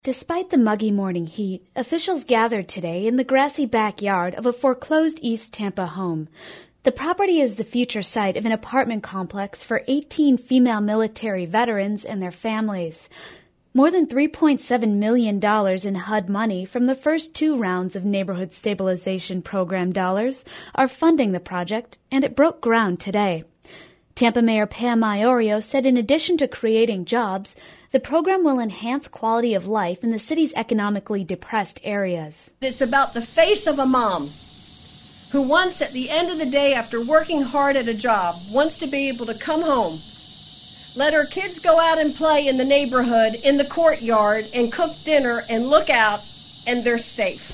Despite the muggy morning heat, officials gathered today in the grassy backyard of a foreclosed East Tampa home. The property is the future site of an apartment complex for 18 female military veterans and their families. More than $3.7 million in HUD money from the first two rounds of Neighborhood Stabilization Program dollars are funding the project, and it broke ground today. Tampa Mayor Pam Iorio said in addition to creating jobs, the program will enhance quality of life in the city's economically depressed areas. It's about the face of a mom who wants, at the end of the day, after working hard at a job, wants to be able to come home, let her kids go out and play in the neighborhood, in the courtyard, and cook dinner and look out, and they're safe.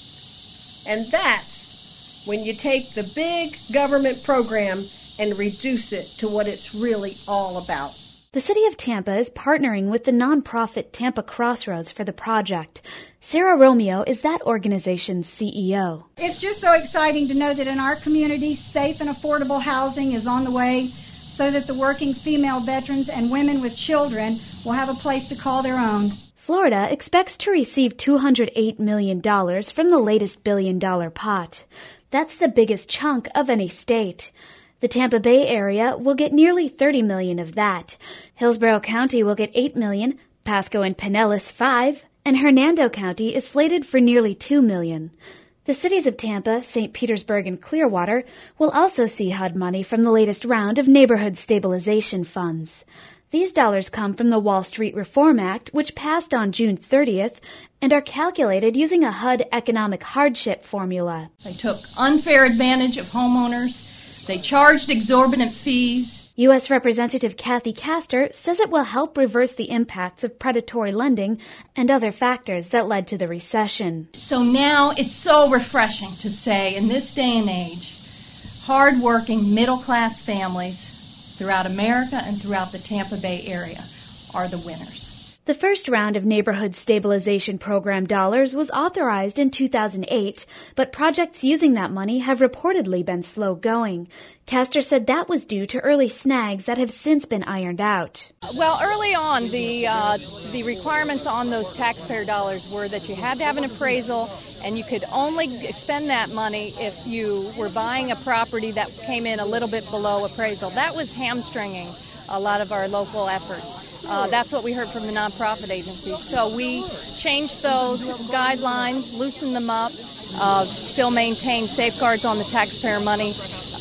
And that's when you take the big government program and reduce it to what it's really all about. The City of Tampa is partnering with the nonprofit Tampa Crossroads for the project. Sarah Romeo is that organization's CEO. It's just so exciting to know that in our community, safe and affordable housing is on the way so that the working female veterans and women with children will have a place to call their own. Florida expects to receive $208 million from the latest billion-dollar pot. That's the biggest chunk of any state. The Tampa Bay area will get nearly $30 million of that. Hillsborough County will get $8 million, Pasco and Pinellas $5 million, and Hernando County is slated for nearly $2 million. The cities of Tampa, St. Petersburg, and Clearwater will also see HUD money from the latest round of neighborhood stabilization funds. These dollars come from the Wall Street Reform Act, which passed on June 30th, and are calculated using a HUD economic hardship formula. They took unfair advantage of homeowners. They charged exorbitant fees. U.S. Representative Kathy Castor says it will help reverse the impacts of predatory lending and other factors that led to the recession. So now it's so refreshing to say, in this day and age, hard-working middle-class families throughout America and throughout the Tampa Bay area are the winners. The first round of Neighborhood Stabilization Program dollars was authorized in 2008, but projects using that money have reportedly been slow going. Castor said that was due to early snags that have since been ironed out. Well, early on, the requirements on those taxpayer dollars were that you had to have an appraisal, and you could only spend that money if you were buying a property that came in a little bit below appraisal. That was hamstringing a lot of our local efforts. That's what we heard from the nonprofit agencies. So we changed those guidelines, loosened them up, still maintained safeguards on the taxpayer money,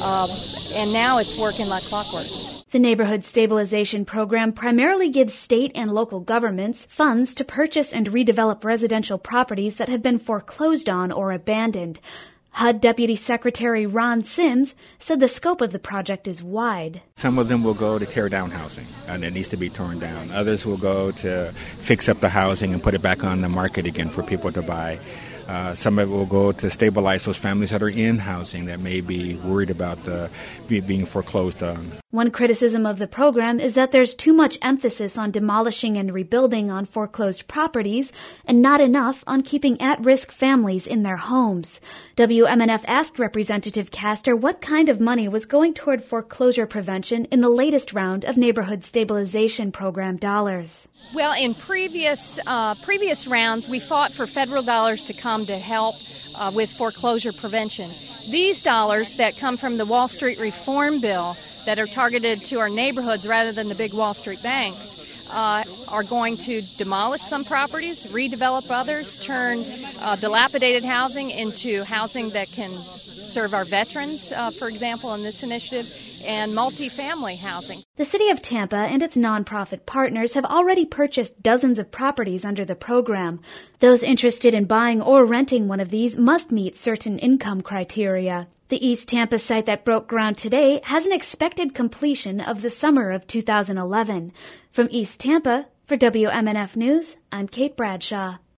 and now it's working like clockwork. The Neighborhood Stabilization Program primarily gives state and local governments funds to purchase and redevelop residential properties that have been foreclosed on or abandoned. HUD Deputy Secretary Ron Sims said the scope of the project is wide. Some of them will go to tear down housing, and it needs to be torn down. Others will go to fix up the housing and put it back on the market again for people to buy. Some of it will go to stabilize those families that are in housing that may be worried about being foreclosed on. One criticism of the program is that there's too much emphasis on demolishing and rebuilding on foreclosed properties and not enough on keeping at-risk families in their homes. WMNF asked Representative Castor what kind of money was going toward foreclosure prevention in the latest round of Neighborhood Stabilization Program dollars. Well, in previous rounds, we fought for federal dollars to come to help with foreclosure prevention. These dollars that come from the Wall Street Reform Bill that are targeted to our neighborhoods rather than the big Wall Street banks are going to demolish some properties, redevelop others, turn dilapidated housing into housing that can serve our veterans, for example, in this initiative, and multifamily housing. The City of Tampa and its nonprofit partners have already purchased dozens of properties under the program. Those interested in buying or renting one of these must meet certain income criteria. The East Tampa site that broke ground today has an expected completion of the summer of 2011. From East Tampa, for WMNF News, I'm Kate Bradshaw.